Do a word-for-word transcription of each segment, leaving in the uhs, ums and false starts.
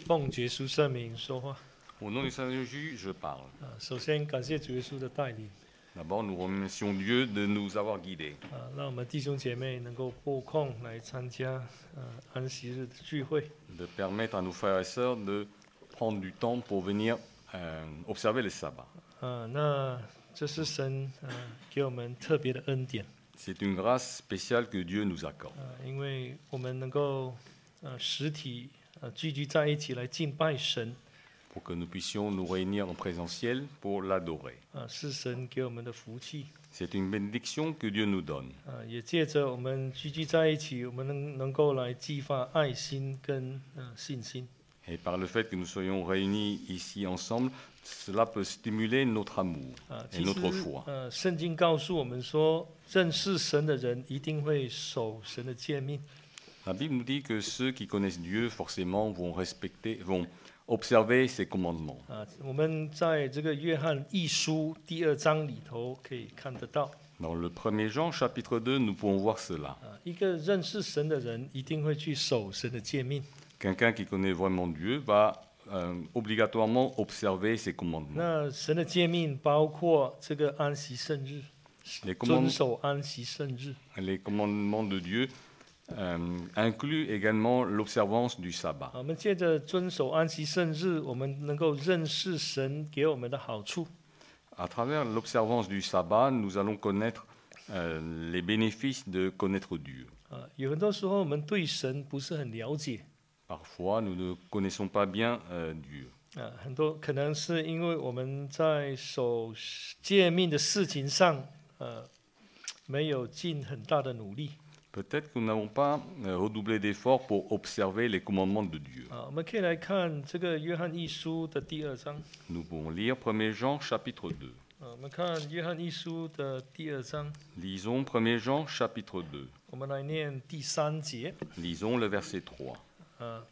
奉耶稣圣名说话。 Au nom du Seigneur Jésus, je parle. 啊，首先感谢主耶稣的带领 D'abord, nous remercions Dieu de nous avoir guidés, 啊，让我们弟兄姐妹能够拨空来参加呃安息日的聚会 de permettre à nos frères et sœurs de prendre du temps pour venir euh, observer les sabbats. 啊。那这是神呃给我们特别的恩典 C'est une grâce spéciale que Dieu nous accorde, 啊，因为我们能够呃实体呃聚集在一起来敬拜神 pour que nous puissions nous réunir en présentiel pour l'adorer. 啊，是神给我们的福气 C'est une bénédiction que Dieu nous donne. 啊，也借着我们聚集在一起，我们能能够来激发爱心跟呃信心。 Et par le fait que nous soyons réunis ici ensemble, cela peut stimuler notre amour 啊， et 其 notre 实 foi. 呃，圣经告诉我们说，认识神的人一定会守神的诫命。 La Bible nous dit que ceux qui connaissent Dieu, forcément, vont respecter, vont observer ses commandements. 啊，我们在这个约翰一书第二章里头可以看得到， Dans le premier Jean, chapitre deux, nous pouvons voir cela. 啊，一个认识神的人一定会去守神的诫命。 Quelqu'un qui connaît vraiment Dieu va euh, obligatoirement observer ses commandements. 那神的诫命包括这个安息圣日， Les 遵 commandements, 守安息圣日。 les commandements de Dieu euh, incluent également l'observance du sabbat. 啊我们借着遵守安息圣日，我们能够认识神给我们的好处。 À travers l'observance du sabbat, nous allons connaître euh, les bénéfices de connaître Dieu. 啊，有很多时候我们对神不是很了解。 Parfois, nous ne connaissons pas bien euh, Dieu. 啊，很多可能是因为我们在守诫命的事情上，呃，没有尽很大的努力。 Peut-être que nous n'avons pas euh, redoublé d'efforts pour observer les commandements de Dieu. 啊，我们可以来看这个约翰一书的第二章。 Nous pouvons lire premier Jean chapitre deux. 啊，我们看约翰一书的第二章， Lisons premier Jean chapitre deux. 我们来念第三节。 Lisons le verset trois. 啊，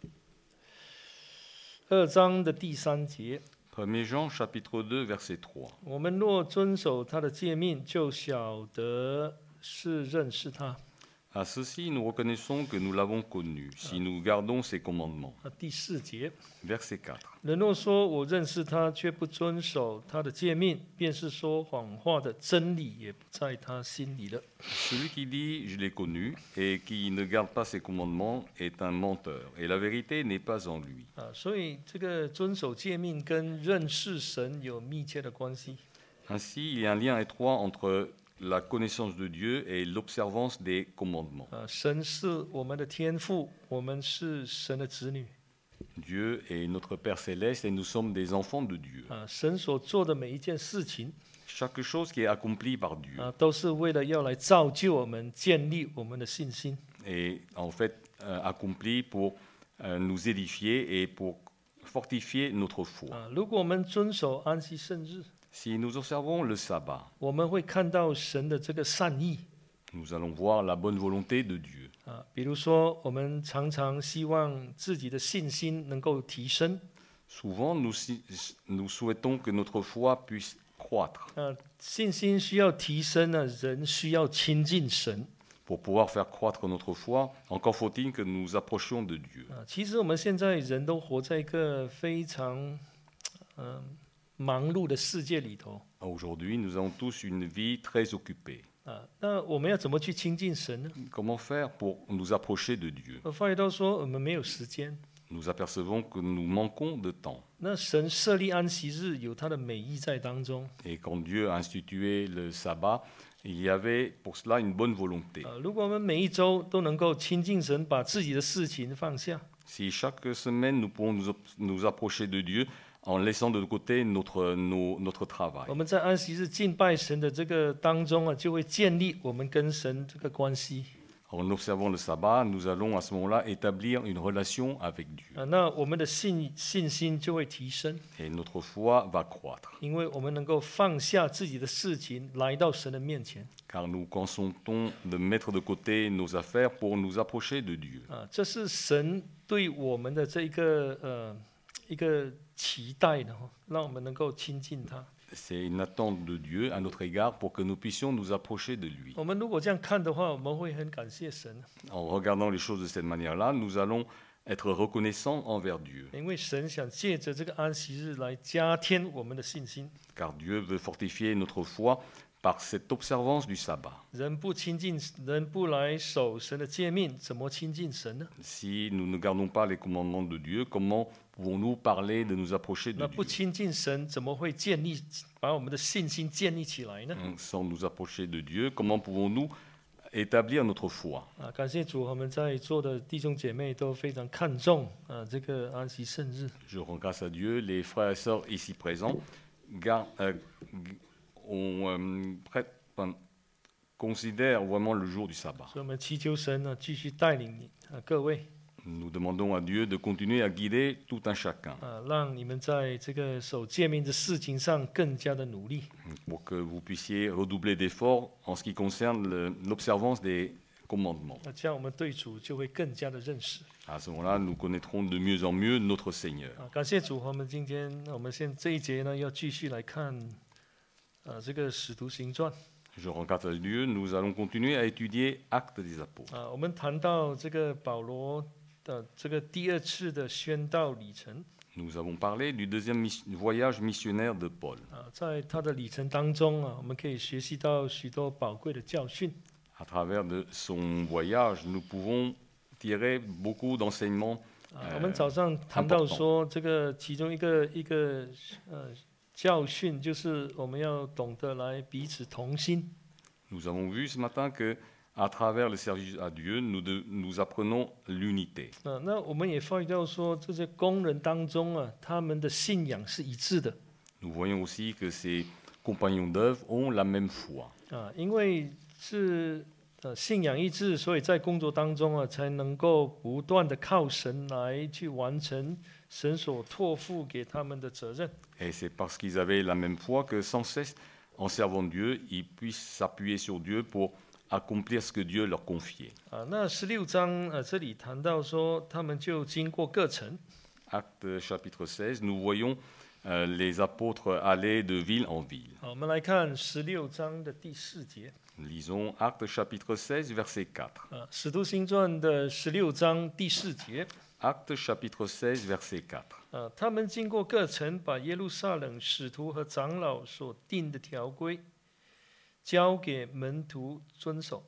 二章的第三节， premier Jean chapitre deux verset trois. 我们若遵守他的诫命，就晓得是认识他。 À ceci, nous reconnaissons que nous l'avons connu, si nous gardons ses commandements. 啊，第四节， Verset quatre. 人若说我认识他，却不遵守他的诫命，便是说谎话的，真理也不在他心里了。 Celui qui dit « je l'ai connu » et qui ne garde pas ses commandements est un menteur, et la vérité n'est pas en lui. 啊，所以这个遵守诫命跟认识神有密切的关系。 Ainsi, il y a un lien étroit entre la connaissance de Dieu et l'observance des commandements. 啊，神是我们的天父，我们是神的子女。 Dieu est notre Père céleste et nous sommes des enfants de Dieu. 啊，神所做的每一件事情 Chaque chose qui est accomplie par Dieu 啊，都是为了要来造就我们，建立我们的信心。 est en fait euh, accomplie pour euh, nous édifier et pour fortifier notre foi. 啊，如果我们遵守安息圣日， Si nous observons le sabbat, 我们会看到神的这个善意。 nous allons voir la bonne volonté de Dieu. 啊，比如说，我们常常希望自己的信心能够提升。 Souvent, nous, si- nous souhaitons que notre foi puisse croître. 啊，信心需要提升呢，人需要亲近神。 Pour pouvoir faire croître notre foi, encore faut-il que nous approchions de Dieu. 啊，其实我们现在人都活在一个非常嗯、呃忙碌的世界里头。 Aujourd'hui, nous avons tous une vie très occupée. 啊，那我们要怎么去亲近神呢？ Comment faire pour nous approcher de Dieu? 我发觉到说，我们没有时间。 Nous apercevons que nous manquons de temps. 那神设立安息日有它的美意在当中。 Et quand Dieu a institué le sabbat, il y avait pour cela une bonne volonté. 啊，如果我们每一周都能够亲近神，把自己的事情放下， Si chaque semaine nous pouvons nous, op- nous approcher de Dieu en laissant de côté notre, nos- notre travail. 我们在安息日敬拜神的这个当中啊，就会建立我们跟神这个关系 En observant le sabbat, nous allons à ce moment-là établir une relation avec Dieu. 啊，那我们的信信心就会提升， Et notre foi va croître, 因为我们能够放下自己的事情，来到神的面前 car nous consentons de mettre de côté nos affaires pour nous approcher de Dieu. 啊，这是神对我们的这一个呃一个期待的哈，让我们能够亲近他。 C'est une attente de Dieu à notre égard pour que nous puissions nous approcher de lui. 我们如果这样看的话，我们会很感谢神 En regardant les choses de cette manière-là, nous allons être reconnaissant envers Dieu, 因为神想借着这个安息日来加添我们的信心。 car Dieu veut fortifier notre foi par cette observance du sabbat. 人不亲近，人不来守神的诫命，怎么亲近神呢？ Si nous ne gardons pas les commandements de Dieu, comment pouvons-nous parler de nous approcher 那 de 不 Dieu? 亲近神，怎么会建立把我们的信心建立起来呢？ Sans nous approcher de Dieu, comment pouvons-nous établir notre foi? 啊，感谢主，我们在座的弟兄姐妹都非常看重啊这个安息圣日。 Je rends grâce à Dieu, les frères et sœurs ici présents gar- euh, on, euh, prête- enfin, considèrent vraiment le jour du sabbat. 所以我们祈求神呢，继续带领你啊各位 Nous demandons à Dieu de continuer à guider tout un chacun 啊，让你们在这个守诫命的事情上更加的努力 pour que vous puissiez redoubler d'efforts en ce qui concerne le- l'observance des commandements. 那这样我们对主就会更加的认识 À ce moment-là, nous connaîtrons de mieux en mieux notre Seigneur. 啊。感谢主，我们今天我们现这一节呢要继续来看啊这个使徒行传 Je rends grâce à Dieu, nous allons continuer à étudier Actes des Apôtres. 啊。我们谈到这个保罗的这个第二次的宣道旅程 Nous avons parlé du deuxième mis- voyage missionnaire de Paul. 啊，在他的旅程当中啊，我们可以学习到许多宝贵的教训 À travers de son voyage, nous pouvons tirer beaucoup d'enseignements. 啊。 呃我们早上谈到说，这个其中一个一个呃教训，就是我们要懂得来彼此同心 Nous avons vu ce matin que, à travers le service à Dieu, nous, de- nous apprenons l'unité. 啊。那我们也发觉到说，这些工人当中啊，他们的信仰是一致的 Nous voyons aussi que ces compagnons d'œuvre ont la même foi. 啊，因为是呃信仰一致，所以在工作当中啊，才能够不断的靠神来去完成神所托付给他们的责任。 Et c'est parce qu'ils avaient la même foi que sans cesse, en servant Dieu, ils puissent s'appuyer sur Dieu pour accomplir ce que Dieu leur confiait. 啊，那十六章呃这里谈到说，他们就经过各城 Acte chapitre seize, nous voyons euh, les apôtres aller de ville en ville. 好，我们来看十六章的第四节 Lisons Acte chapitre seize, verset quatre. 啊，《使徒行传》的十六章第四节 Acte chapitre seize, verset quatre. 啊，他们经过各城，把耶路撒冷使徒和长老所定的条规交给门徒遵守。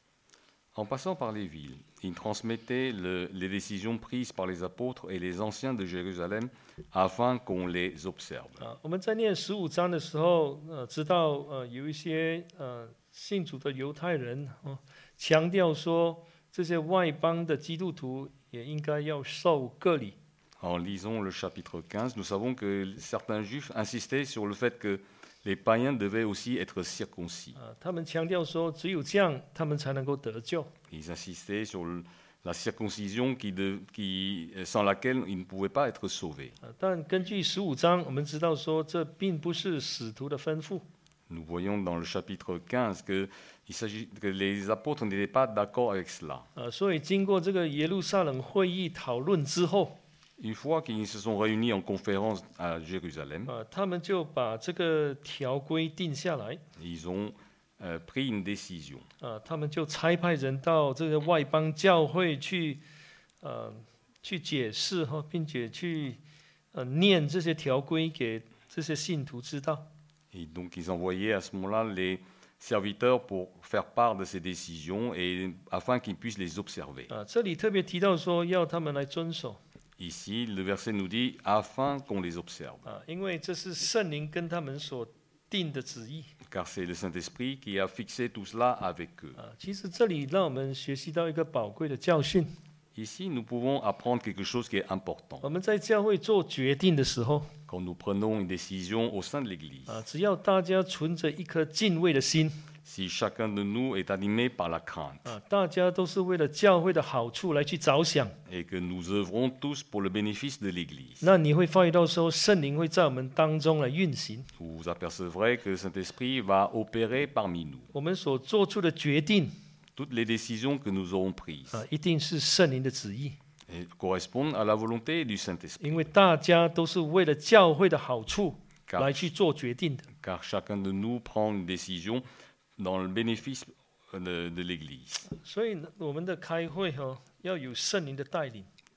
En passant par les villes, ils transmettaient le- les décisions prises par les apôtres et les anciens de Jérusalem afin qu'on les observe. 啊，我们在念十五章的时候，呃，知道呃有一些呃信主的犹太人哦，强调说这些外邦的基督徒也应该要受割礼。 En lisant le chapitre quinze, nous savons que certains juifs insistaient sur le fait que les païens devaient aussi être circoncis. 啊，他们强调说，只有这样，他们才能够得救。 Ils insistaient sur le- la circoncision qui de- qui- sans laquelle ils ne pouvaient pas être sauvés. 啊，但根据十五章，我们知道说，这并不是使徒的吩咐。 Nous voyons dans le chapitre quinze que, il s'agit, que les apôtres n'étaient pas d'accord avec cela. 啊，所以经过这个耶路撒冷会议讨论之后， Une fois qu'ils se sont réunis en conférence à Jérusalem, 啊，他们就把这个条规定下来。 ils ont euh, pris une décision. 啊，他们就差派人到这个外邦教会去，呃，去解释哈，并且去呃念这些条规给这些信徒知道。 Et donc ils envoyaient à ce moment-là les serviteurs pour faire part de ces décisions et afin qu'ils puissent les observer. 啊，这里特别提到说要他们来遵守 Ici, le verset nous dit afin qu'on les observe, 啊，因为这是圣灵跟他们所定的旨意 car c'est le Saint-Esprit qui a fixé tout cela avec eux. 啊。其实这里让我们学习到一个宝贵的教训： Ici, nous pouvons apprendre quelque chose qui est important. 我们在教会做决定的时候 Quand nous prenons une décision au sein de l'Église, 啊，只要大家存着一颗敬畏的心 si chacun de nous est animé par la crainte 啊，大家都是为了教会的好处来去着想。 et que nous œuvrons tous pour le bénéfice de l'Église, 那你会发觉到说，圣灵会在我们当中来运行， vous vous apercevrez que le Saint-Esprit va opérer parmi nous. 我们所做出的决定 Toutes les décisions que nous aurons prises 啊，一定是圣灵的旨意， et correspondent à la volonté du Saint-Esprit, 因为大家都是为了教会的好处 car, 来去做决定的。 car chacun de nous prend une décision dans le bénéfice de, de l'Église. 所以呢，我们的开会哈、哦、要有圣灵的带领，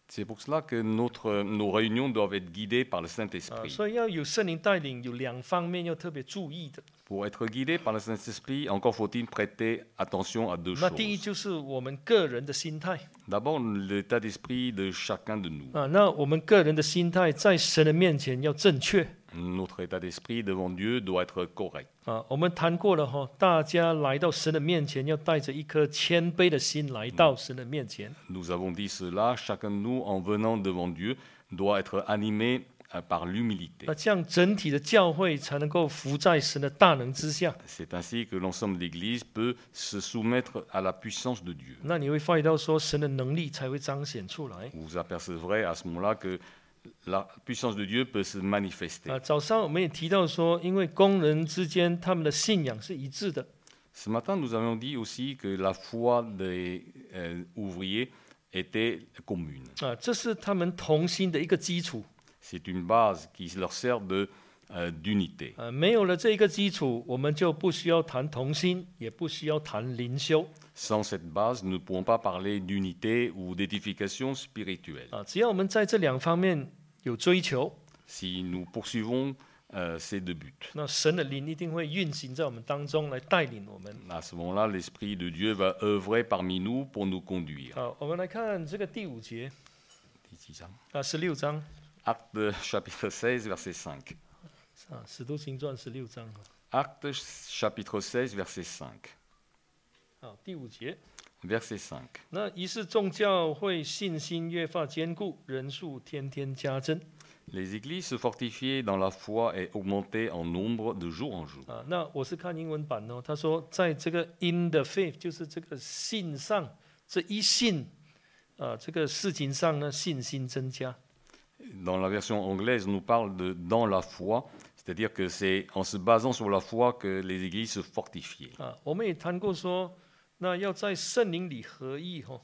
C'est pour cela que notre, nos réunions doivent être guidées par le 啊， Saint-Esprit. 所以要有圣灵带领，有两方面要特别注意的。 Pour être guidé par le Saint-Esprit, encore faut-il prêter attention à deux 那第一 choses. 就是我们个人的心态 D'abord, l'état d'esprit de chacun de nous. 啊，那我们个人的心态在神的面前要正确 Notre état d'esprit devant Dieu doit être correct. 啊。我们谈过了哈，大家来到神的面前，要带着一颗谦卑的心来到神的面前。 Nous avons dit cela, chacun de nous, en venant devant Dieu, doit être animé euh, par l'humilité. 那这样整体的教会才能够服在神的大能之下。 C'est ainsi que l'ensemble de l'Église peut se soumettre à la puissance de Dieu. 那你会发觉到说，神的能力才会彰显出来。 Vous apercevrez à ce moment-là que la puissance de Dieu peut se manifester. 啊，早上我们也提到说，因为工人之间他们的信仰是一致的。 Ce matin, nous avons dit aussi que la foi des euh, ouvriers était commune. 啊，这是他们同心的一个基础。 C'est une base qui leur sert de, euh, d'unité. 啊，没有了这一个基础，我们就不需要谈同心，也不需要谈灵修。 Sans cette base, nous ne pourrons pas parler d'unité ou d'édification spirituelle. 啊，只要我们在这两方面有追求， Si nous poursuivons euh, ces deux buts, 那神的灵一定会运行在我们当中来带领我们。 à ce moment-là, l'Esprit de Dieu va œuvrer parmi nous pour nous conduire. 好，我们来看这个第五节 Ici, ça. 啊，十六章 Actes chapitre seize, verset cinq. 啊，使徒行传十六章。 Actes chapitre seize, verset cinq. 好，第五节。 Verset cinq. 那于是众教会信心越发坚固，人数天天加增 Les églises se fortifiaient dans la foi et augmentaient en nombre de jour en jour. 啊。那我是看英文版哦，他说在这个 in the faith 就是这个信上这一信啊，这个事情上呢信心增加 Dans la version anglaise, on nous parle de dans la foi, c'est-à-dire que c'est en se basant sur la foi que les églises se fortifiaient. 啊。我们也谈过说，那要在圣灵里合一哈、哦，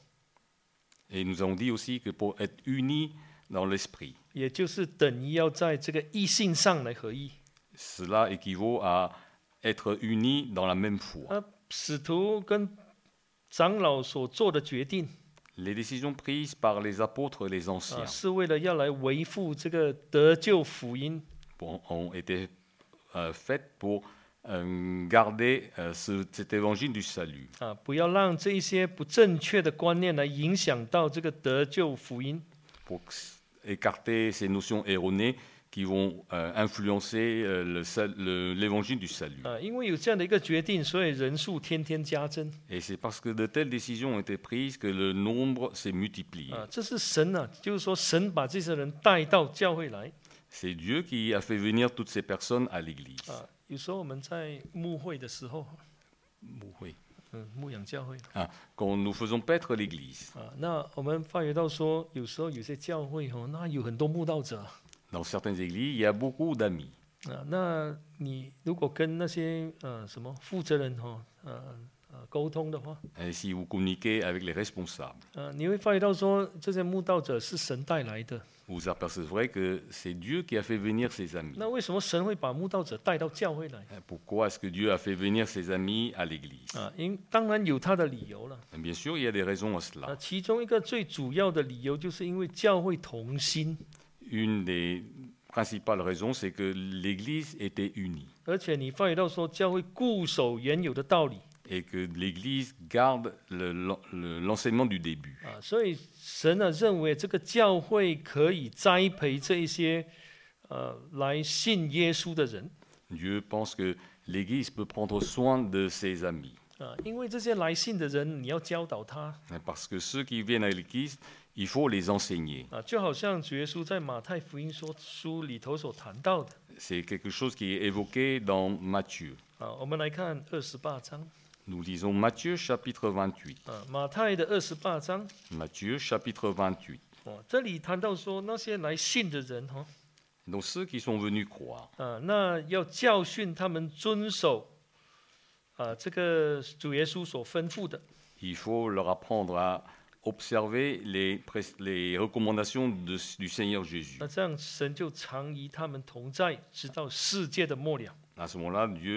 Et nous avons dit aussi que pour être unis dans l'esprit, 也就是等于要在这个异性上来合一 cela équivaut à être unis dans la même foi. 啊。使徒跟长老所做的决定 Les décisions prises par les apôtres et les 啊， anciens 是为了要来维护这个得救福音 ont, ont été euh, faites pour euh, garder euh, ce- cet évangile du salut, 啊，不要让这一些不正确的观念来影响到这个得救福音 pour écarter ces notions erronées qui vont euh, influencer euh, le sal- le- l'évangile du salut. 啊，因为有这样的一个决定，所以人数天天加增 Et c'est parce que de telles décisions ont été prises que le nombre s'est multiplié. 啊，这是神啊，就是说神把这些人带到教会来 C'est Dieu qui a fait venir toutes ces personnes à l'Église. 啊。有时候我们在牧会的时候， Oui. 嗯，牧养教会 Ah, quand nous faisons paître l'Église, 啊，那我们发觉到说，有时候有些教会哦，那有很多慕道者 dans certaines églises, il y a beaucoup d'amis. 啊，那你如果跟那些呃什么负责人哈、哦，呃呃沟通的话， Et si vous communiquez avec les responsables, 呃，你会发觉到说，这些慕道者是神带来的。 vous apercevrez que c'est Dieu qui a fait venir ses amis. 那为什么神会把慕道者带到教会来 Pourquoi est-ce que Dieu a fait venir ses amis à l'Église? 啊？因当然有他的理由了。 Bien sûr, il y a des raisons à 啊， cela. 其中一个最主要的理由，就是因为教会同心， Une des principales raisons, c'est que l'Église était unie 而且你发觉到说，教会固守原有的道理 et que l'Église garde le- le- l'enseignement du début. 啊，所以神呢认为这个教会可以栽培这一些呃来信耶稣的人 Dieu pense que l'Église peut prendre soin de ses amis. 啊，因为这些来信的人，你要教导他 Parce que ceux qui viennent à l'Église, il faut les enseigner. 啊，就好像主耶稣在马太福音说书里头所谈到的 C'est quelque chose qui est évoqué dans Matthieu. 啊。我们来看二十八章 Nous lisons Matthieu chapitre vingt-huit. 啊，马太的二十八章 Matthieu chapitre vingt-huit. 哦，这里谈到说那些来信的人哈、 Donc ceux qui sont venus croire, 啊，那要教训他们遵守啊这个主耶稣所吩咐的 il faut leur apprendre à observer les, pres- les recommandations de- du Seigneur Jésus. 那这样神就常与他们同在，直到世界的末了 À ce moment-là, Dieu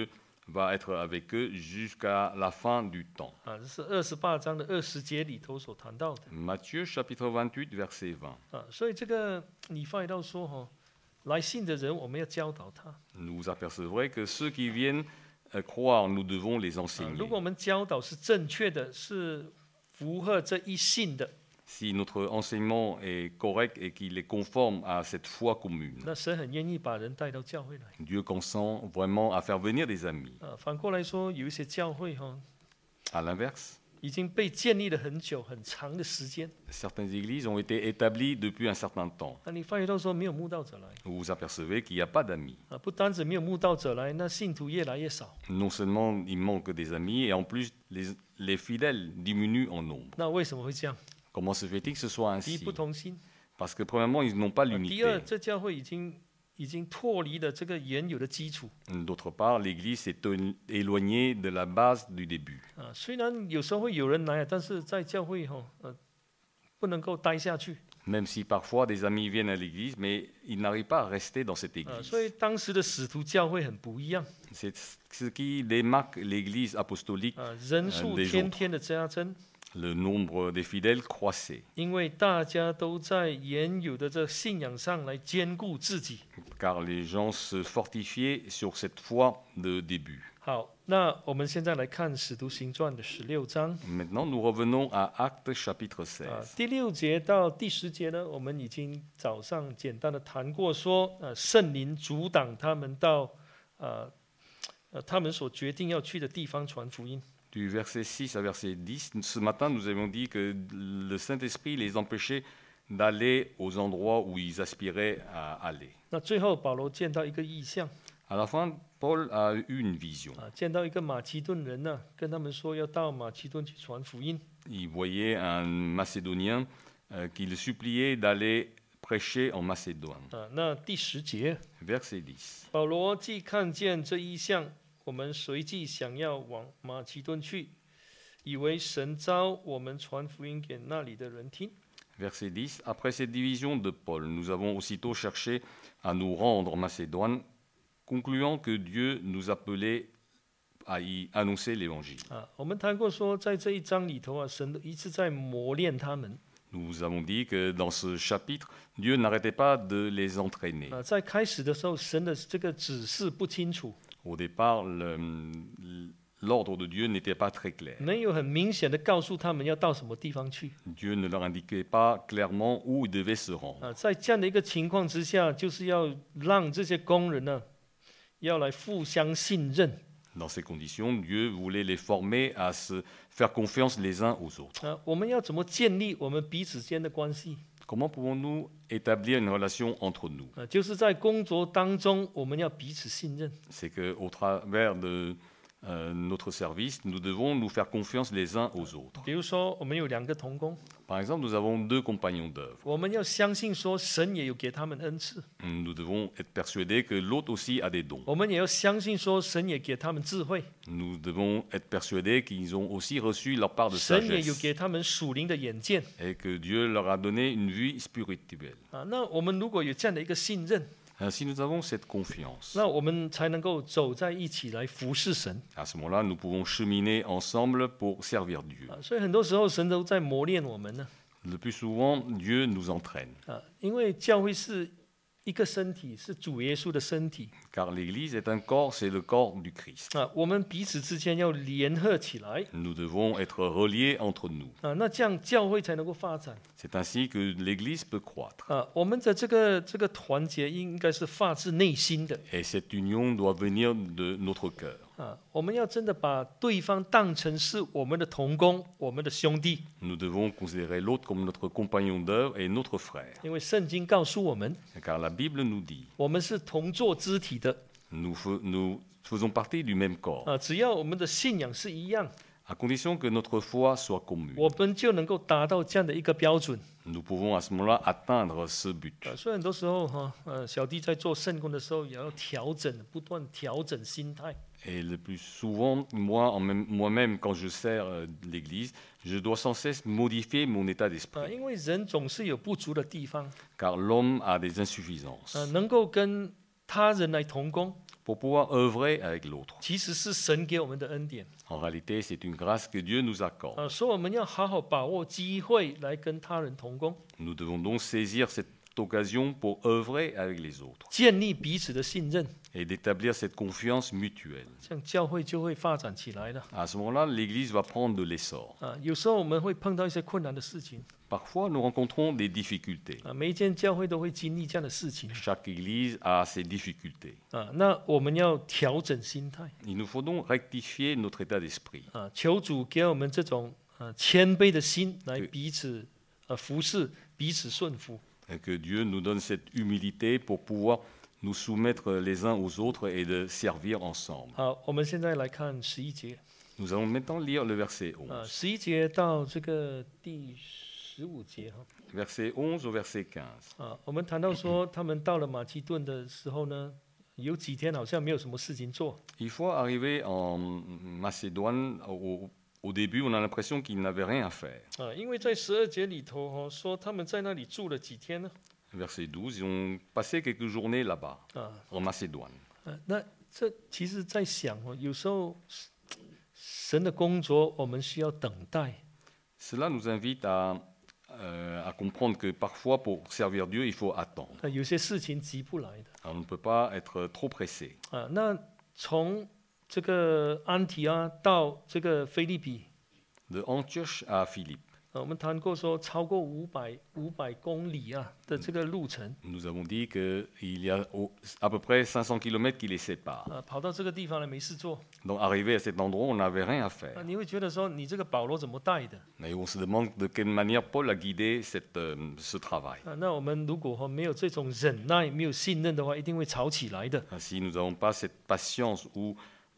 va être avec eux jusqu'à la fin du temps. 啊，这是二十八章的二十节里头所谈到的 Matthieu chapitre vingt-huit, verset vingt. 啊，所以这个你发现到说哈、哦，来信的人我们要教导他 Nous apercevrons que ceux qui viennent euh, croire, nous devons les 啊， enseigner. 如果我们教导是正确的，是符合这一信的， Si notre enseignement est correct et qu'il est conforme à cette foi commune, 那神很愿意把人带到教会来 Dieu consent vraiment à faire venir des amis. 啊。反过来说，有一些教会哈、哦， À l'inverse, 已经被建立了很久很长的时间， certaines églises ont été établies depuis un certain temps. 那你发现到说没有慕道者来 Vous vous apercevez qu'il n'y a pas d'amis. 啊，不单止没有慕道者来，那信徒越来越少。 Non seulement il manque des amis, et en plus les, les fidèles diminuent en nombre. 那为什么会这样？ Comment se fait-il que ce soit 第一， ainsi? 不同心； Parce que premièrement, ils n'ont pas 啊第二， l'unité. 这教会已经已经脱离了这个原有的基础 D'autre part, l'Église s'est élo- éloignée de la base du début. 啊。虽然有时候会有人来，但是在教会哈、呃，不能够待下去 Même si parfois des amis viennent à l'Église, mais ils n'arrivent pas à rester dans cette 啊。 Église. 所以当时的使徒教会很不一样 C'est ce qui démarque l'Église apostolique. 啊，人数 des 天 autres 天的加增， Le nombre des fidèles croissait, 因为大家都在原有的这信仰上来兼顾自己。 car les gens se fortifiaient sur cette foi de début. 好，那我们现在来看《使徒行传》的十六章 Maintenant, nous revenons à Actes chapitre 啊， seize. 第六节到第十节呢，我们已经早上简单的谈过说，呃，圣灵阻挡他们到呃呃他们所决定要去的地方传福音。 Du verset six à verset dix, ce matin, nous avions dit que le Saint-Esprit les empêchait d'aller aux endroits où ils aspiraient à aller. 那最后保罗见到一个异象 À la fin, Paul a eu une vision. 啊，见到一个马其顿人呢、跟他们说要到马其顿去传福音 Il voyait un Macédonien euh, qui le suppliait d'aller prêcher en Macédoine. 啊。那第十节， Verset dix. 保罗既看见这异象，我们随即想要往马其顿去，以为神召我们传福音给那里的人听。 Verset dix. Après cette division de Paul, nous avons aussitôt cherché à nous rendre en Macédoine, concluant que Dieu nous appelait à y annoncer l'Évangile. 啊，我们谈过说，在这一章里头啊，神一直在磨练他们 Nous avons dit que dans ce chapitre, Dieu n'arrêtait pas de les entraîner. 啊。在开始的时候，神的这个指示不清楚， Au départ, le- l'ordre de Dieu n'était pas très clair. 没有很明显的告诉他们要到什么地方去 Dieu ne leur indiquait pas clairement où ils devaient se rendre. 啊。在这样的一个情况之下，就是要让这些工人呢，要来互相信任 Dans ces conditions, Dieu voulait les former à se faire confiance les uns aux autres. 啊。我们要怎么建立我们彼此间的关系 Comment pouvons-nous établir une relation entre nous? 啊？就是在工作当中，我们要彼此信任 C'est qu'au travers de euh, notre service, nous devons nous faire confiance les uns aux autres. 比如说，我们有两个同工， Par exemple, nous avons deux compagnons d'œuvre. 我们要相信说，神也有给他们恩赐， Nous devons être persuadés que l'autre aussi a des dons. 我们也要相信说，神也给他们智慧， Nous devons être persuadés qu'ils ont aussi reçu leur part de 神也有 sagesse 给他们属灵的眼见 et que Dieu leur a donné une vue spirituelle. 啊。那我们如果有这样的一个信任， Ainsi, nous avons cette confiance. 那我们才能够走在一起来服侍神 À ce moment-là, nous pouvons cheminer ensemble pour servir Dieu. 啊。所以很多时候，神都在磨练我们呢 Le plus souvent, Dieu nous entraîne, 啊，因为教会是一个身体，是主耶稣的身体 car l'Église est un corps, c'est le corps du Christ. 啊。我们彼此之间要联合起来 Nous devons être reliés entre nous. 啊，那这样教会才能够发展 C'est ainsi que l'Église peut croître. 啊。我们的这个这个团结应该是发自内心的 Et cette union doit venir de notre cœur. 啊。我们要真的把对方当成是我们的同工，我们的兄弟， Nous devons considérer l'autre comme notre compagnon d'œuvre et notre frère. 因为圣经告诉我们， Car la Bible nous dit, 我们是同作肢体的 nous, fe- nous faisons partie du même corps, 啊。只要我们的信仰是一样， à condition que notre foi soit commune. 我们就能够达到这样的一个标准 Nous pouvons à ce moment-là atteindre ce but. 啊。所以很多时候哈，呃，小弟在做圣工的时候，也要调整，不断调整心态 Et le plus souvent, moi, en même- moi-même, quand je sers euh, l'Église, je dois sans cesse modifier mon état 啊， d'esprit, 因为人总是有不足的地方 car l'homme a des insuffisances. 啊，能够跟他人来同工， pour pouvoir œuvrer avec l'autre. 其实是神给我们的恩典 En réalité, c'est une grâce que Dieu nous accorde. 啊，所以我们要好好把握机会来跟他人同工， Nous devons donc saisir cette occasion pour œuvrer avec les autres 建立彼此的信任， et d'établir cette confiance mutuelle. 这样教会就会发展起来了 À ce moment-là, l'Église va prendre de l'essor. 啊。有时候我们会碰到一些困难的事情 Parfois, nous rencontrons des difficultés. 啊，每一间教会都会经历这样的事情 Chaque Église a ses difficultés. 啊。那我们要调整心态 Il nous faut donc rectifier notre état d'esprit. 啊，求主给我们这种啊谦卑的心来对彼此呃服侍，彼此顺服。 Et que Dieu nous donne cette humilité pour pouvoir nous soumettre les uns aux autres et de servir ensemble. 好，我们现在来看十一节 Nous allons maintenant lire le verset 啊， onze. 十一节到这个第十五节哈 Verset onze au verset quinze. 啊，我们谈到说他们到了马其顿的时候呢，有几天好像没有什么事情做 Une fois arrivé en Macédoine, au, au début, on a l'impression qu'ils n'avaient rien à faire. 啊，因为在十二节里头哈说他们在那里住了几天呢 Verset douze, ils ont passé quelques journées là-bas, 啊， en Macédoine. 啊那这其实在想哦，有时候神的工作我们需要等待 Cela nous invite à, euh, à comprendre que parfois, pour servir Dieu, il faut attendre. 啊，有些事情急不来的 Alors, on ne peut pas être trop pressé. 啊。那从这个安提阿到这个腓立比 De Antioche à Philippe, 啊，我们谈过说超过五百五百公里啊的这个路程 nous avons dit qu'il y a au- à peu près cinq cents kilomètres qui les séparent. 啊，跑到这个地方来没事做 Donc, arrivé à cet endroit, on n'avait rien à 啊， faire. 你会觉得说你这个保罗怎么带的 Et on se demande de quelle manière Paul a guidé cette, euh, ce travail. 啊？那我们如果哈没有这种忍耐，没有信任的话，一定会吵起来的 Si nous n'avons pas cette patience ou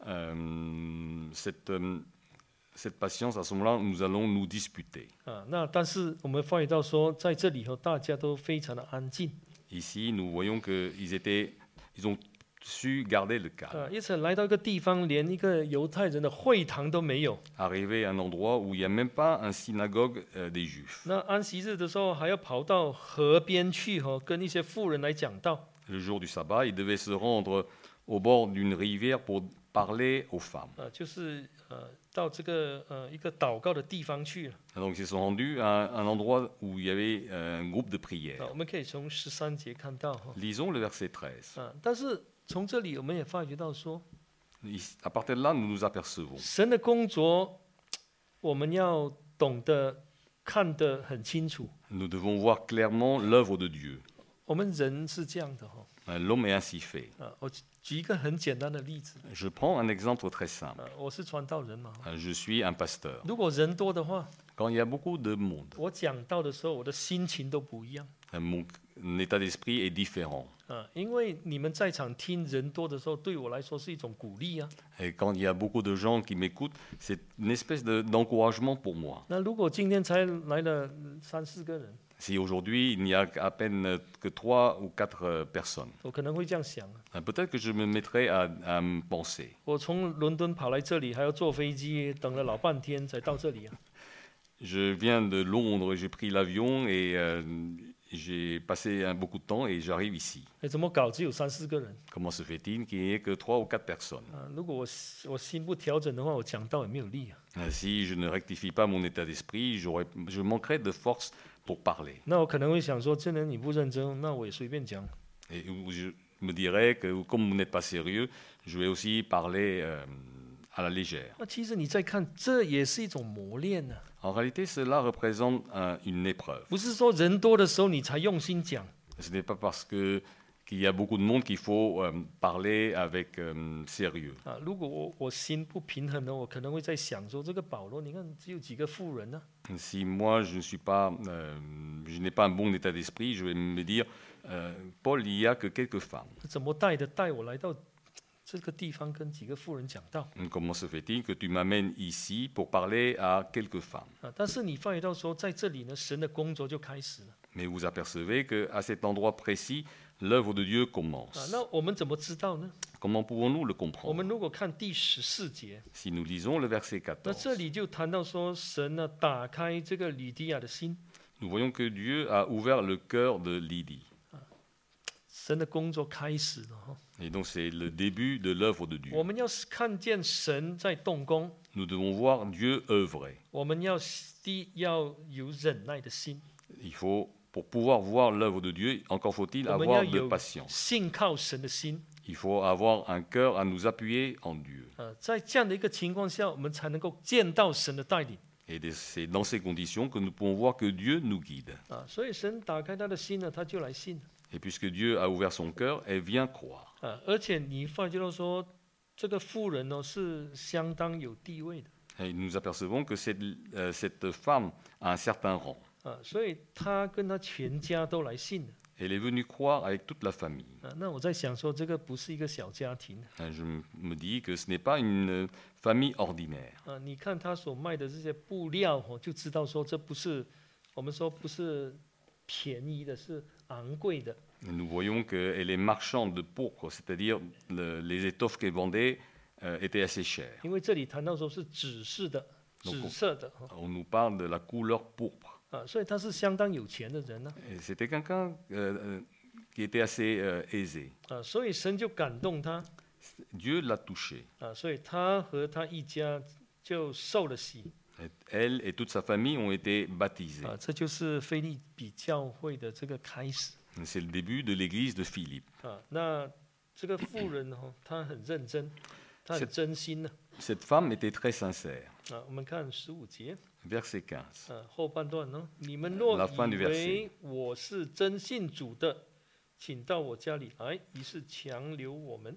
euh, cette, euh, cette patience, à ce moment-là, nous allons nous disputer. 啊。那但是我们发觉到说，在这里头大家都非常的安静 Ici, nous voyons qu'ils étaient, ils ont su garder le calme. 啊，因此来到一个地方，连一个犹太人的会堂都没有。 Arrivé à un endroit où il n'y a même pas un synagogue euh, des Juifs. 那安息日的时候，还要跑到河边去哈、哦，跟一些妇人来讲道 Le jour du sabbat, ils devaient se rendre au bord d'une rivière pour parler aux femmes. 啊，就是呃到这个呃一个祷告的地方去了 Donc ils sont rendus à un endroit où il y avait euh, un groupe de 啊。 prière. 我们可以从十三节看到哈、 Lisons le verset treize. 啊，但是从这里我们也发觉到说， Ici- À partir de là, nous nous apercevons. 神的工作我们要懂得看得很清楚。 Nous devons voir clairement l'œuvre de Dieu. 我们人是这样的哈、 Euh, L'homme est ainsi fait. 啊，我举举一个很简单的例子 Je prends un exemple très simple. 啊，我是传道人嘛， Euh, Je suis un pasteur. 如果人多的话， Quand il y a beaucoup de monde, 我讲道的时候，我的心情都不一样 euh, mon état d'esprit est différent. 啊，因为你们在场听人多的时候，对我来说是一种鼓励啊。 Et quand il y a beaucoup de gens qui m'écoutent, c'est une espèce de- d'encouragement pour moi. 那如果今天才来了三四个人， Si aujourd'hui il n'y a à peine que trois ou quatre euh, personnes, 我可能会这样想啊， euh, peut-être que je me mettrai à, à me penser. 我从伦敦跑来这里，还要坐飞机，等了老半天才到这里啊。 Je viens de Londres, j'ai pris l'avion et euh, j'ai passé un, beaucoup de temps et j'arrive ici. 哎，怎么搞？只有三四个人 Comment se fait-il qu'il n'y ait que trois ou quatre personnes? 啊！如果我我心不调整的话，我讲道也没有力啊。 Euh, Si je ne rectifie pas mon état d'esprit, j'aurais- je manquerai de force pour parler. 那我可能会想说，这人你不认真，那我也随便讲。 Et où je me dirais que comme vous n'êtes pas sérieux, je vais aussi parler euh, à la légère. 那其实你再看，这也是一种磨练呢、 En réalité, cela représente un- une épreuve. 不是说人多的时候你才用心讲， Ce n'est pas parce que qu'il y a beaucoup de monde qu'il faut euh, parler avec euh, sérieux. 啊，如果我我心不平衡呢，我可能会在想说，这个保罗，你看只有几个妇人呢、 Si moi je ne suis pas, euh, je n'ai pas un bon état d'esprit, je vais me dire, euh, Paul, il n'y a que quelques femmes. 怎么带的带我来到这个地方跟几个妇人讲道 Comment se fait-il que tu m'amènes ici pour parler à quelques femmes? 啊？但是你发觉到说，在这里呢，神的工作就开始了 Mais vous apercevez qu'à cet endroit précis, l'œuvre de Dieu 啊。 commence. 那我们怎么知道呢？ Comment pouvons-nous le 我 comprendre? 们如果看第十四节， Si nous lisons le verset 那这 quatorze, 里就谈到说，神呢打开这个吕迪亚的心， nous voyons que Dieu a ouvert le cœur de Lydie. 神神的工作开始了哈。 Et donc c'est le début de l'œuvre de Dieu. 我们要是看见神在动工， Nous devons voir Dieu œuvrer. 我们要第一要有忍耐的心， Il faut, pour pouvoir voir l'œuvre de Dieu, encore faut-il 我们要 avoir de 有 patience. 信靠神的心。 Il faut avoir un cœur à nous appuyer en Dieu. 呃，在这样的一个情况下，我们才能够见到神的带领 Et c'est dans ces conditions que nous pouvons voir que Dieu nous guide. 啊。所以神打开他的心呢，他就来信 Et puisque Dieu a ouvert son cœur, elle vient croire. 啊。而且你发觉到说，这个妇人呢是相当有地位的 Et nous apercevons que cette, euh, cette femme a un certain rang. 啊，所以她跟她全家都来信了 Elle est venue croire avec toute la famille. 啊。那我在想说，这个不是一个小家庭 Euh, Je m- me dis que ce n'est pas une euh, famille ordinaire. 啊。你看他所卖的这些布料哦，就知道说这不是我们说不是便宜的，是昂贵的 Et nous voyons qu'elle est marchande de pourpre, c'est-à-dire le- les étoffes qu'elle vendait euh, étaient assez chères. 因为这里谈到说是紫色的，紫色的哈 On nous parle de la couleur pourpre. 啊，所以他是相当有钱的人呢 Et c'était quelqu'un euh, euh, qui était assez euh, aisé. 啊，所以神就感动他 Dieu l'a touché. 啊，所以他和他一家就受了洗 Et elle et toute sa famille ont été baptisés. 啊，这就是腓利比教会的这个开始 C'est le début de l'église de Philippe. 啊。那这个妇人哈，她很认真，她很真心呢 Cette femme était très sincère. 啊。我们看十五节 Verset quinze. 啊后半段呢，你们若 La fin 以 du verset. 为我是真信主的，请到我家里来，于是强留我们。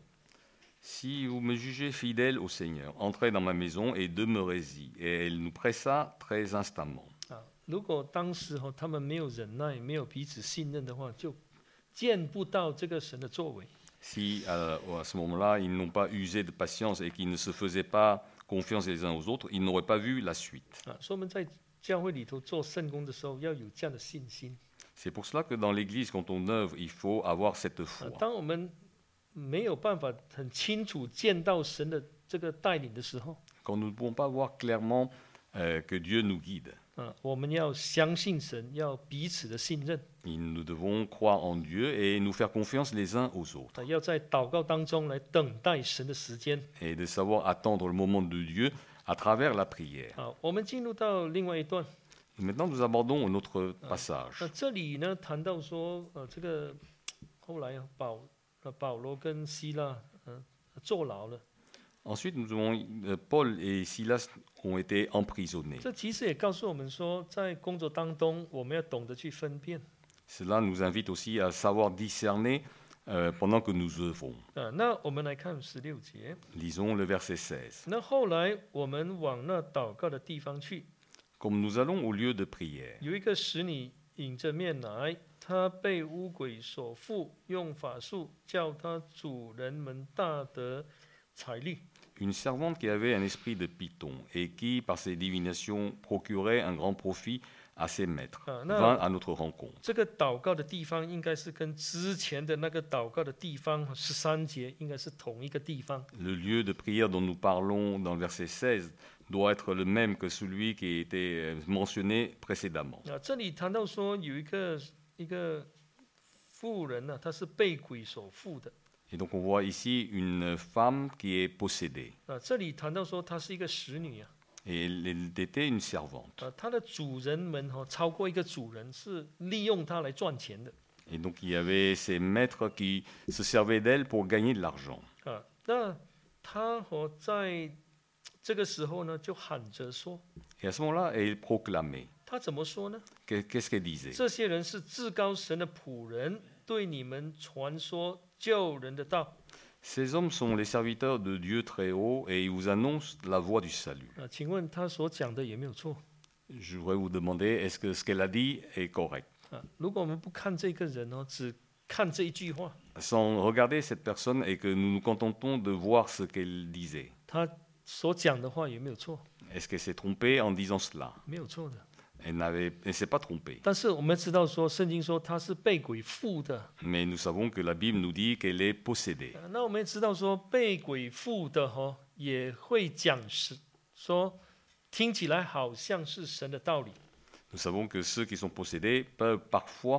Si vous me jugez fidèle au Seigneur, entrez dans ma maison et demeurez-y. Et elle nous pressa très instamment. 啊，如果当时哈、他们没有忍耐，没有彼此信任的话，就见不到这个神的作为 Si à, à ce moment-là, ils n'ont pas usé de patience et qu'ils ne se faisaient pas confiance les uns aux autres, ils n'auraient pas vu la suite. 啊。所以我们在教会里头做圣工的时候，要有这样的信心 C'est pour cela que dans l'Église, quand on œuvre, il faut avoir cette 啊 foi. 当我们没有办法很清楚见到神的这个带领的时候 Quand nous ne pouvons pas voir clairement euh, que Dieu nous guide, 啊，我们要相信神，要彼此的信任 et nous devons croire en Dieu et nous faire confiance les uns aux autres. 啊，要在祷告当中来等待神的时间 Et de savoir attendre le moment de Dieu à travers la prière. 啊。我们进入到另外一段， Maintenant, nous abordons un autre 那 passage. 这里呢谈到说，呃，这个后来啊保呃保罗跟希腊呃坐牢了。 Ensuite, nous avons, euh, Paul et Silas ont été emprisonnés. 这其实也告诉我们说，在工作当中，我们要懂得去分辨。 Cela nous invite aussi à savoir discerner euh, pendant que nous œuvrons. 啊，那我们来看十六节。 Lisons le verset seize. 那后来我们往那祷告的地方去， Comme nous allons au lieu de prière, 有一个使女迎着面来，她被污鬼所附，用法术叫她主人们大得财利。 une servante qui avait un esprit de python et qui, par ses divinations, procurait un grand profit à ses maîtres, Ah, non. vint à notre rencontre. 这个祷告的地方应该是跟之前的那个祷告的地方十三节应该是同一个地方 Le lieu de prière dont nous parlons dans le verset seize doit être le même que celui qui était mentionné précédemment. 啊。这里谈到说有一个一个妇人呢、啊，她是被鬼所附的 Et donc on voit ici une femme qui est possédée. 啊。这里谈到说她是一个使女啊， Et elle, elle était une servante. 啊，她的主人们哈、哦、超过一个主人是利用她来赚钱的 Et donc il y avait ces maîtres qui se servaient d'elle pour gagner de l'argent. 啊。那她和在这个时候呢，就喊着说， Et à ce moment-là, elle proclamait. 她怎么说呢？ Qu'est- Qu'est-ce qu'elle disait? 这些人是至高神的仆人，对你们传说救人的道。 Ces hommes sont les serviteurs de Dieu très haut et ils vous annoncent la voie du salut. 啊，请问他所讲的有没有错 Je voudrais vous demander, est-ce que ce qu'elle a dit est correct? 啊？如果我们不看这个人哦，只看这一句话， Sans regarder cette personne et que nous nous contentons de voir ce qu'elle disait. 他所讲的话有没有错？ Est-ce qu'elle s'est trompée en disant cela? 没有错的。 Elle n'avait, elle s'est pas trompée. 但是我们知道说，圣经说他是被鬼附的， Mais nous savons que la Bible nous dit qu'elle est possédée. 啊那我们也知道说被鬼附的哈、哦，也会讲是说，听起来好像是神的道理 Nous savons que ceux qui sont possédés peuvent parfois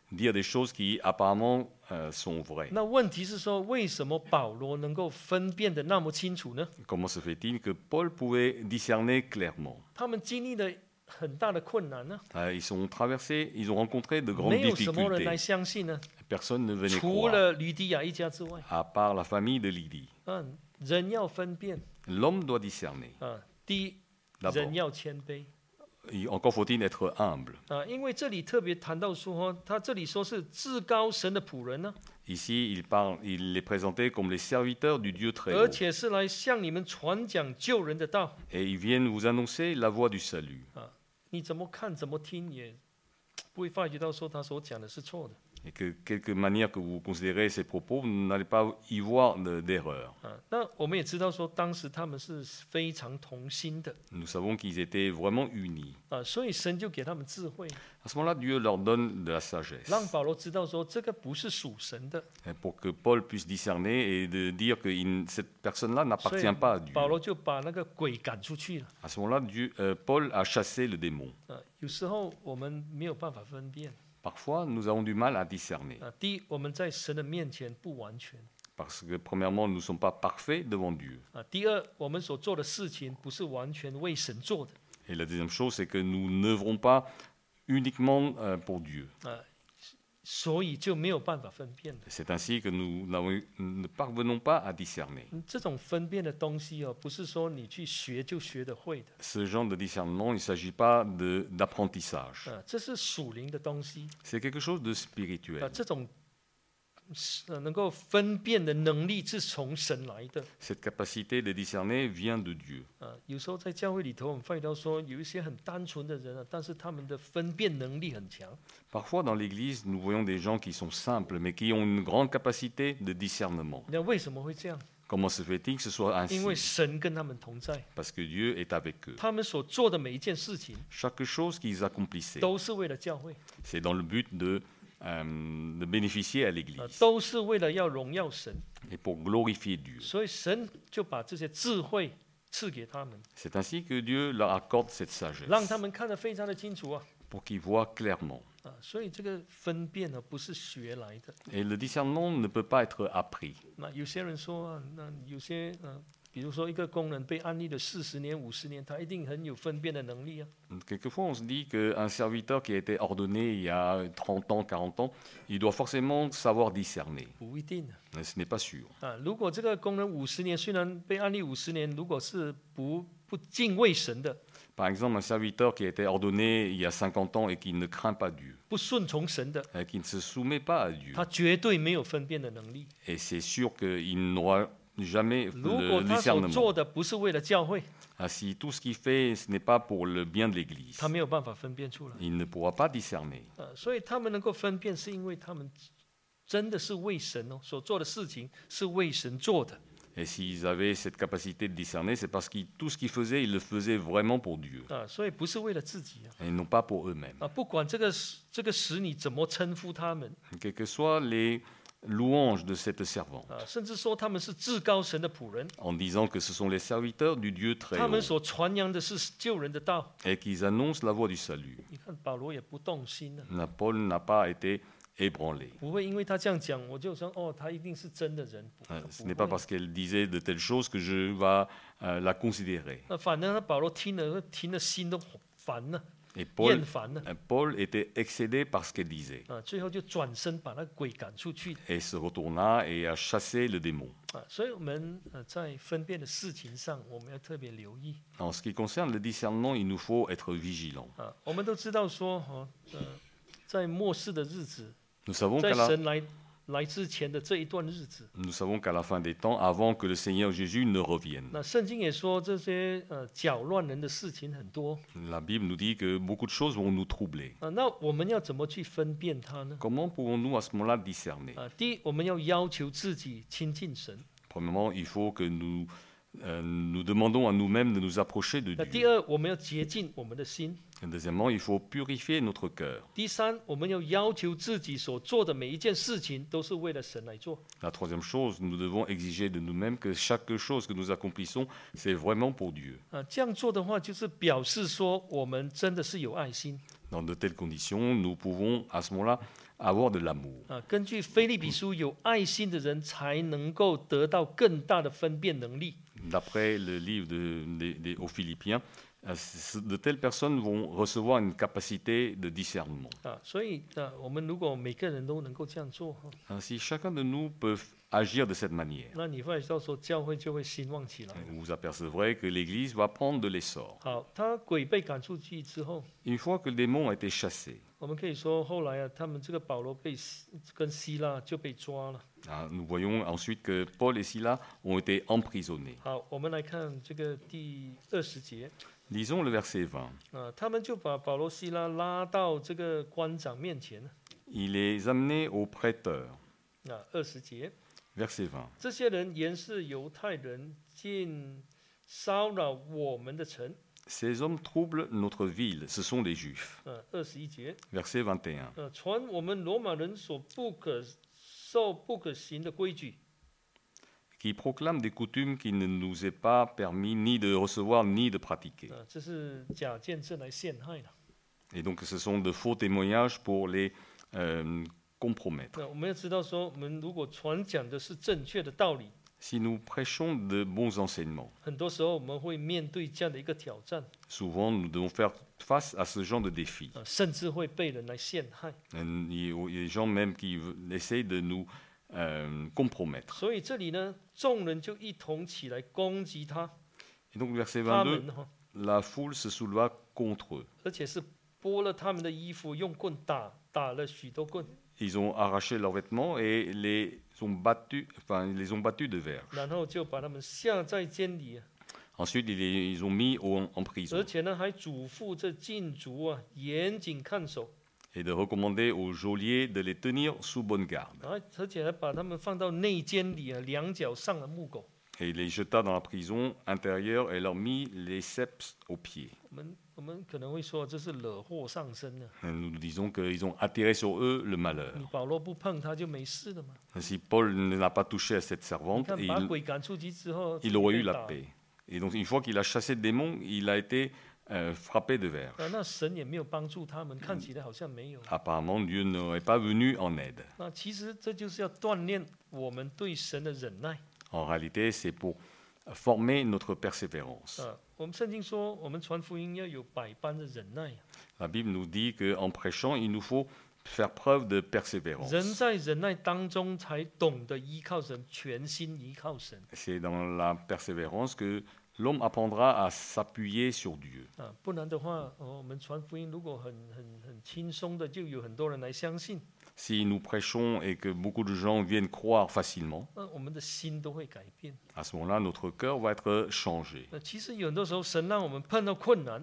dire des choses qui apparemment euh, sont vraies. 那问题是说，为什么保罗能够分辨得那么清楚呢？ Comment se fait-il que Paul pouvait discerner clairement? 他们经历了很大的困难呢， Euh, Ils sont traversés, ils ont rencontré de 没 grandes 有什么人来 difficultés. 相信呢， Personne ne venait 除 croire, 了吕底亚一家之外。 à part la famille de Lydie. 嗯，人要分辨 L'homme doit discerner. 啊。第一， D'abord. 人要谦卑 Et encore faut-il être humble. 啊，因为这里特别谈到说，哦，他这里说是至高神的仆人呢， Ici, il, parle, il les présentait comme les serviteurs du Dieu très 而 haut. 且是来向你们传讲救人的道 Et ils viennent vous annoncer la voie du salut. 啊。你怎么看怎么听也不会发觉到说他所讲的是错的 Et que quelque manière que vous considérez ces propos, vous n'allez pas y voir de- d'erreur. 啊。那我们也知道说，当时他们是非常同心的 Nous savons qu'ils étaient vraiment unis. 啊，所以神就给他们智慧， À ce moment-là, Dieu leur donne de la sagesse 让保罗知道说这个不是属神的， et pour que Paul puisse discerner et de dire que il- cette personne-là 所以 n'appartient pas à Dieu. 保罗就把那个鬼赶出去了 À ce moment-là, Dieu, euh, Paul a chassé le démon. 啊。有时候我们没有办法分辨 Parfois, nous avons du mal à discerner 啊。第一，我们在神的面前不完全 parce que, premièrement, nous ne sommes pas parfaits devant Dieu. 啊。第二，我们所做的事情不是完全为神做的 Et la deuxième chose, c'est que nous n'œuvrons pas uniquement euh, pour Dieu. 啊，所以就没有办法分辨的。 C'est ainsi que nous n'avons- ne parvenons pas à discerner. 嗯这种分辨的东西哦，不是说你去学就学得会的 Ce genre de discernement, il ne s'agit pas de- d'apprentissage. 啊，这是属灵的东西 C'est quelque chose de 啊。 spirituel. 这种呃能够分辨的能力是从神来的 Cette capacité de discerner vient de Dieu. 啊。有时候在教会里头，我们发觉到说，有一些很单纯的人啊，但是他们的分辨能力很强 Parfois, dans l'Église, nous voyons des gens qui sont simples, mais qui ont une grande capacité de discernement. 那为什么会这样？ Comment se fait-il que ce soit 因为 ainsi? 神跟他们同在， Parce que Dieu est avec eux. 他们所做的每一件事情 Chaque chose qu'ils accomplissaient, 都是为了教会 c'est dans le but de, euh, de bénéficier à 啊， l'Église 都是为了要荣耀神， et pour glorifier Dieu. 所以神就把这些智慧赐给他们， C'est ainsi que Dieu leur accorde cette sagesse 让他们看得非常的清楚啊 pour qu'ils voient clairement. 啊，所以这个分辨呢不是学来的。 Et le discernement ne peut pas être appris. 那有些人说啊，那有些呃，比如说一个工人被安利了四十年、五十年，他一定很有分辨的能力啊。 Quelquefois, on se dit qu'un serviteur qui a été ordonné il y a trente ans, quarante ans, il doit forcément savoir discerner. 不一定 Mais ce n'est pas sûr. 啊。如果这个工人五十年，虽然被安利五十年，如果是不不敬畏神的， Par exemple, un serviteur qui a été ordonné il y a cinquante ans et qui ne craint pas Dieu, 不顺从神的， et qui ne se soumet pas à Dieu, 他绝对没有分辨的能力。 et c'est sûr qu'il n'aura jamais 如果 le 他所 discernement. 做的不是为了教会， Ah, si tout ce qu'il fait, ce n'est pas pour le bien de l'Église, 他没有办法分辨出来。 il ne pourra pas discerner. 啊，所以他们能够分辨，是因为他们真的是为神哦，所做的事情是为神做的。 Et s'ils avaient cette capacité de discerner, c'est parce que tout ce qu'ils faisaient, ils le faisaient vraiment pour Dieu, 啊，所以不是为了自己啊。 et non pas pour eux-mêmes. 啊，不管这个这个使你怎么称呼他们 Quelles que soient les louanges de cette servante, 啊，甚至说他们是至高神的仆人， en disant que ce sont les serviteurs du Dieu très 他们 haut, 所传扬的是救人的道。 et qu'ils annoncent la voie du salut. 你看保罗也不动心呢、 Na- Paul n'a pas été ébranlé. 不会因为他这样讲，我就说哦，他一定是真的人。不 Euh, 不 Ce n'est 会 pas parce qu'elle disait de telles choses que je vais euh, la considérer. 那反正他保罗听了听了心都烦了， Et Paul, 厌烦了 euh, Paul était excédé par ce qu'elle disait, 啊，最后就转身把那鬼赶出去 et se retourna et a chassé le démon. 啊。所以我们呃在分辨的事情上，我们要特别留意 En ce qui concerne le discernement, il nous faut être vigilants. 啊。我们都知道说哦，呃，在末世的日子， Nous savons 在 qu'à la, 神来来之前的这一段日子， nous savons qu'à la fin des temps, avant que le Seigneur Jésus ne revienne, 那圣经也说这些呃搅乱人的事情很多 la Bible nous dit que beaucoup de choses vont nous troubler. 啊。那我们要怎么去分辨它呢？ Comment pouvons-nous à ce moment-là discerner? 啊，第一，我们要要求自己亲近神； Premièrement, il faut que nous, euh, nous demandons à nous-mêmes de nous approcher de 那第 Dieu. 二，我们要洁净我们的心； Et deuxièmement, il faut purifier notre cœur. 第三，我们要要求自己所做的每一件事情都是为了神来做。 La troisième chose, nous devons exiger de nous-mêmes que chaque chose que nous accomplissons, c'est vraiment pour Dieu. 啊，这样做的话，就是表示说我们真的是有爱心， Dans de telles conditions, nous pouvons à ce moment-là avoir de l'amour. 啊，根据腓立比书，有爱心的人才能够得到更大的分辨能力。 D'après le livre de, de- de- aux Philippiens, euh, c- de telles personnes vont recevoir une capacité de discernement. 啊，所以啊，我们如果每个人都能够这样做，哈 Ainsi, chacun de nous peut agir de cette manière. 那你会到时候教会就会兴旺起来。 Vous vous apercevrez que l'Église va prendre de l'essor. 好，他鬼被赶出去之后， Une fois que le démon a été chassé, 我们可以说后来啊，他们这个保罗被希跟希腊就被抓了。 hein, nous voyons ensuite que Paul et Silas ont été emprisonnés. 好，我们来看这个第二十节 Lisons le verset vingt. 啊，他们就把保罗、希拉拉到这个官长面前 Il les amenait au prêteur. 啊，二十节， Verset vingt. 这些人原是犹太人，竟骚扰我们的城。 Ces hommes troublent notre ville, ce sont les Juifs. 呃，二十一节， Verset vingt et un. 呃，传我们罗马人所不可受、不可行的规矩， Qui proclament des coutumes qu'il ne nous est pas permis ni de recevoir ni de pratiquer. 啊，这是假见证来陷害的。 Et donc ce sont de faux témoignages pour les euh, compromettre. 那我们要知道说，我们如果传讲的是正确的道理， Si nous prêchons de bons enseignements, 很多时候我们会面对这样的一个挑战， souvent nous devons faire face à ce genre de défi. 啊，甚至会被人来陷害。 Il y a des gens même qui essaient de nous euh, compromettre. 所以这里呢，众人就一同起来攻击他， Et donc verset 他 vingt-deux, 们哈， la foule se souleva contre eux. 而且是剥了他们的衣服，用棍打，打了许多棍， Ils ont arraché leurs vêtements et les ont battus, enfin, ils les ont battus de verge. 然后就把他们下在监里， Ensuite, ils, les- ils ont mis au- en prison 而且呢还嘱咐这禁足啊，严谨看守， et de recommander aux geôliers de les tenir sous bonne garde. 啊，而且还把他们放到内监里啊，两脚上了木狗。 Et il les jeta dans la prison intérieure et leur mit les ceps aux pieds. 我们我们可能会说这是惹祸上身了， Et nous disons qu'ils ont attiré sur eux le malheur. 你保罗不碰他就没事了嘛。 Si Paul ne n'a pas touché à cette 你 servante, 看 et 把 il, 鬼赶出去之后， il aurait 被 eu la 打 paix. Et donc, une fois qu'il a chassé le démon, il a été euh, frappé de verge. 啊，那神也没有帮助他们，看起来好像没有。 Apparemment, Dieu n'aurait pas venu en aide. 那其实这就是要锻炼我们对神的忍耐 En réalité, c'est pour former notre persévérance. 啊。我们圣经说，我们传福音要有百般的忍耐。 La Bible nous dit qu'en prêchant, il nous faut faire preuve de 人 persévérance. 在忍耐当中才懂得依靠神，全心依靠神 C'est dans la persévérance que l'homme apprendra à s'appuyer sur Dieu. 啊。不然的话，哦，我们传福音如果很很很轻松的，就有很多人来相信， Si nous prêchons et que beaucoup de gens viennent croire facilement, 那我们的心都会改变。 à ce moment-là, notre cœur va être changé. 那其实有很多时候，神让我们碰到困难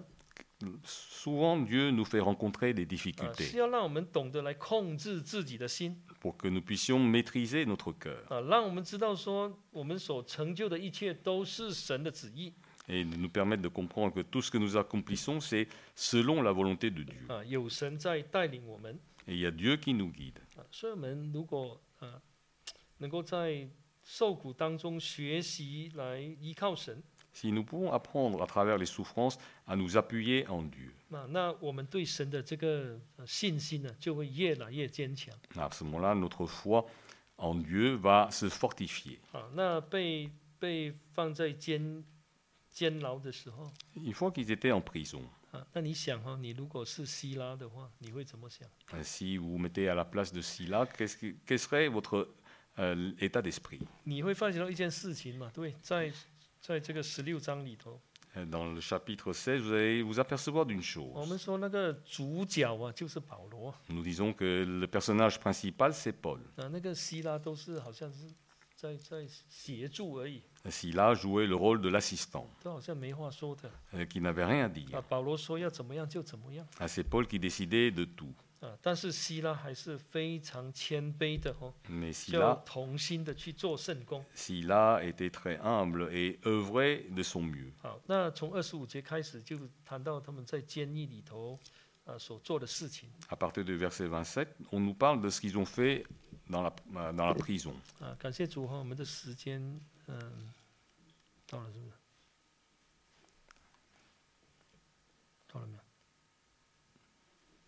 Souvent, Dieu nous fait rencontrer des 啊， difficultés 是要让我们懂得来控制自己的心 pour que nous puissions maîtriser notre cœur 啊，让我们知道说，我们所成就的一切都是神的旨意 et de nous permettre de comprendre que tout ce que nous accomplissons, c'est selon la volonté de Dieu. 啊，有神在带领我们 Et il y a Dieu qui nous guide. 啊，所以我们如果啊，能够在受苦当中学习来依靠神， Si nous pouvons apprendre à travers les souffrances à nous appuyer en Dieu, 那那我们对神的这个呃信心呢，就会越来越坚强 à ce moment-là, notre foi en Dieu va se fortifier. 啊。那被被放在监监牢的时候 Une fois qu'ils étaient en prison, 啊，那你想哈、哦，你如果是希拉的话，你会怎么想？ euh, si vous vous mettez à la place de Sila, qu'est-ce que- quel serait votre euh, état d'esprit? 你会发现到一件事情嘛，对，在在这个十六章里头， Euh, Dans le chapitre seize, vous allez vous apercevoir d'une 我 chose. 们说那个主角啊，就是保罗 Nous disons que le personnage principal, c'est Paul. 啊，那个希拉都是好像是在在协助而已， Sila jouait le rôle de l'assistant, 都好像没话说的 euh, qui n'avait rien à dire. 啊。保罗说要怎么样就怎么样 Ah, c'est Paul qui décidait de tout. 啊，但是希拉还是非常谦卑的哦， Mais 就 Sila, 同心的去做圣工。 Sila était très humble et œuvrait de son mieux. 好，那从二十五节开始就谈到他们在监狱里头啊所做的事情 À partir du verset vingt-sept, on nous parle de ce qu'ils ont fait dans la, euh, dans la prison. 啊。感谢主哈，我们的时间嗯到了是不是？到了没有？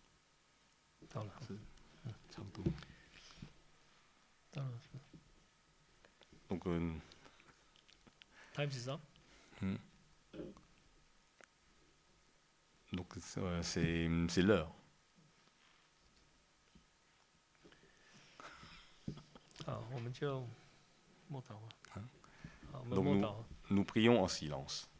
到了， 差不多。 到了 Donc, euh, ，time is up。 donc c'est euh, c'est c'est l'heure. 好，我们就默祷吧。好，我们 Donc 默 nous, 祷。 nous prions en silence.